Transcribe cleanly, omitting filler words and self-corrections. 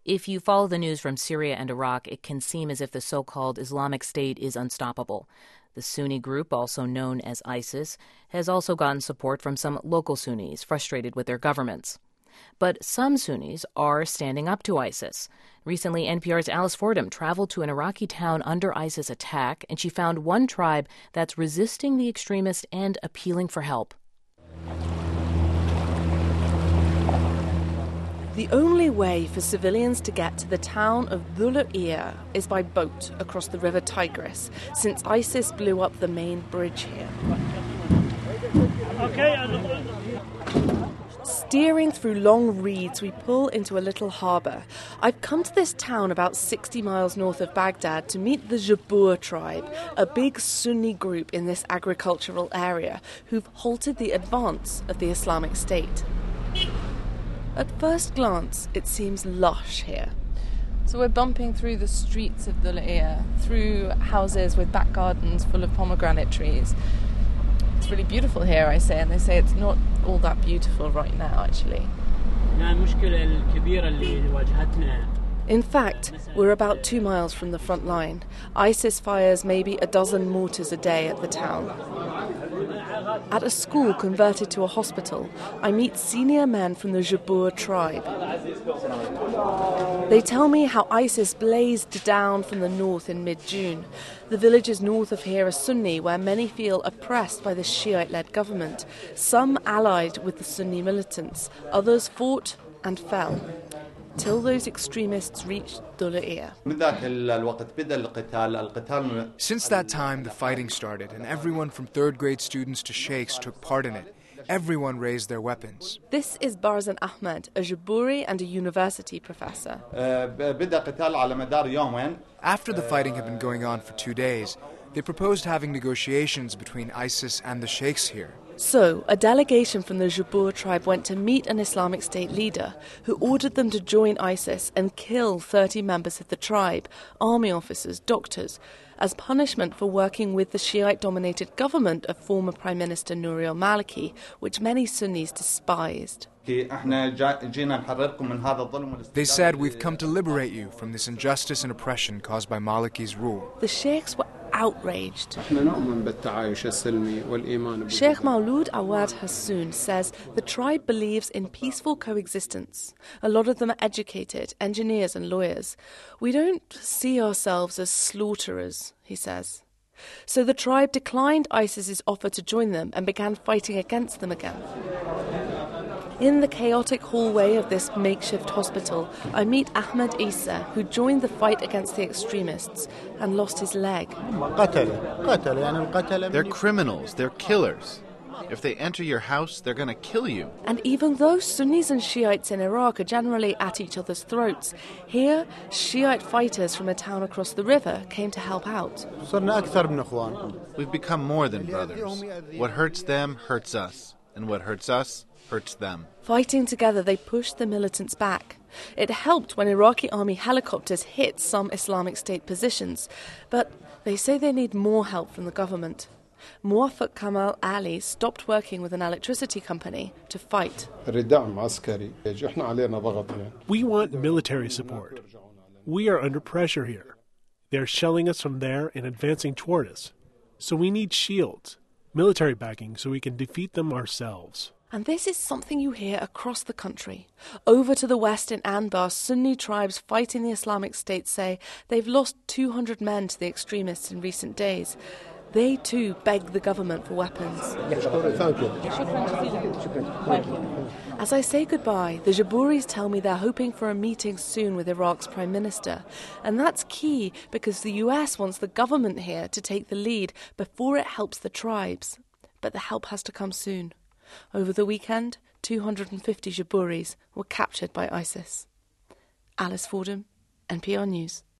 If you follow the news from Syria and Iraq, it can seem as if the so-called Islamic State is unstoppable. The Sunni group, also known as ISIS, has also gotten support from some local Sunnis frustrated with their governments. But some Sunnis are standing up to ISIS. Recently, NPR's Alice Fordham traveled to an Iraqi town under ISIS attack, and she found one tribe that's resisting the extremists and appealing for help. The only way for civilians to get to the town of Dhul-Iya is by boat across the river Tigris, since ISIS blew up the main bridge here. Steering through long reeds, we pull into a little harbour. I've come to this town about 60 miles north of Baghdad to meet the Jabur tribe, a big Sunni group in this agricultural area who've halted the advance of the Islamic State. At first glance, it seems lush here. So we're bumping through the streets of Dhul-Iya, through houses with back gardens full of pomegranate trees. It's really beautiful here, I say, and they say it's not all that beautiful right now, actually. In fact, we're about 2 miles from the front line. ISIS fires maybe a dozen mortars a day at the town. At a school converted to a hospital, I meet senior men from the Jabur tribe. They tell me how ISIS blazed down from the north in mid-June. The villages north of here are Sunni, where many feel oppressed by the Shiite-led government. Some allied with the Sunni militants, others fought and fell, till those extremists reached Dhul-Iya. Since that time, the fighting started, and everyone from third-grade students to sheikhs took part in it. Everyone raised their weapons. This is Barzan Ahmed, a Jaburi and a university professor. After the fighting had been going on for 2 days, they proposed having negotiations between ISIS and the sheikhs here. So, a delegation from the Jabur tribe went to meet an Islamic State leader who ordered them to join ISIS and kill 30 members of the tribe, army officers, doctors, as punishment for working with the Shiite-dominated government of former Prime Minister Nouri al-Maliki, which many Sunnis despised. They said, "We've come to liberate you from this injustice and oppression caused by Maliki's rule." The sheikhs were outraged. Sheikh Maulud Awad Hassoun says the tribe believes in peaceful coexistence. A lot of them are educated, engineers and lawyers. We don't see ourselves as slaughterers, he says. So the tribe declined ISIS's offer to join them and began fighting against them again. In the chaotic hallway of this makeshift hospital, I meet Ahmed Isa, who joined the fight against the extremists and lost his leg. They're criminals, they're killers. If they enter your house, they're going to kill you. And even though Sunnis and Shiites in Iraq are generally at each other's throats, here, Shiite fighters from a town across the river came to help out. We've become more than brothers. What hurts them hurts us, and what hurts us hurts them. Fighting together, they pushed the militants back. It helped when Iraqi army helicopters hit some Islamic State positions, but they say they need more help from the government. Muwaffaq Kamal Ali stopped working with an electricity company to fight. We want military support. We are under pressure here. They're shelling us from there and advancing toward us. So we need shields, military backing, so we can defeat them ourselves. And this is something you hear across the country. Over to the west in Anbar, Sunni tribes fighting the Islamic State say they've lost 200 men to the extremists in recent days. They too beg the government for weapons. As I say goodbye, the Jaburis tell me they're hoping for a meeting soon with Iraq's Prime Minister. And that's key because the US wants the government here to take the lead before it helps the tribes. But the help has to come soon. Over the weekend, 250 Jaburis were captured by ISIS. Alice Fordham, NPR News.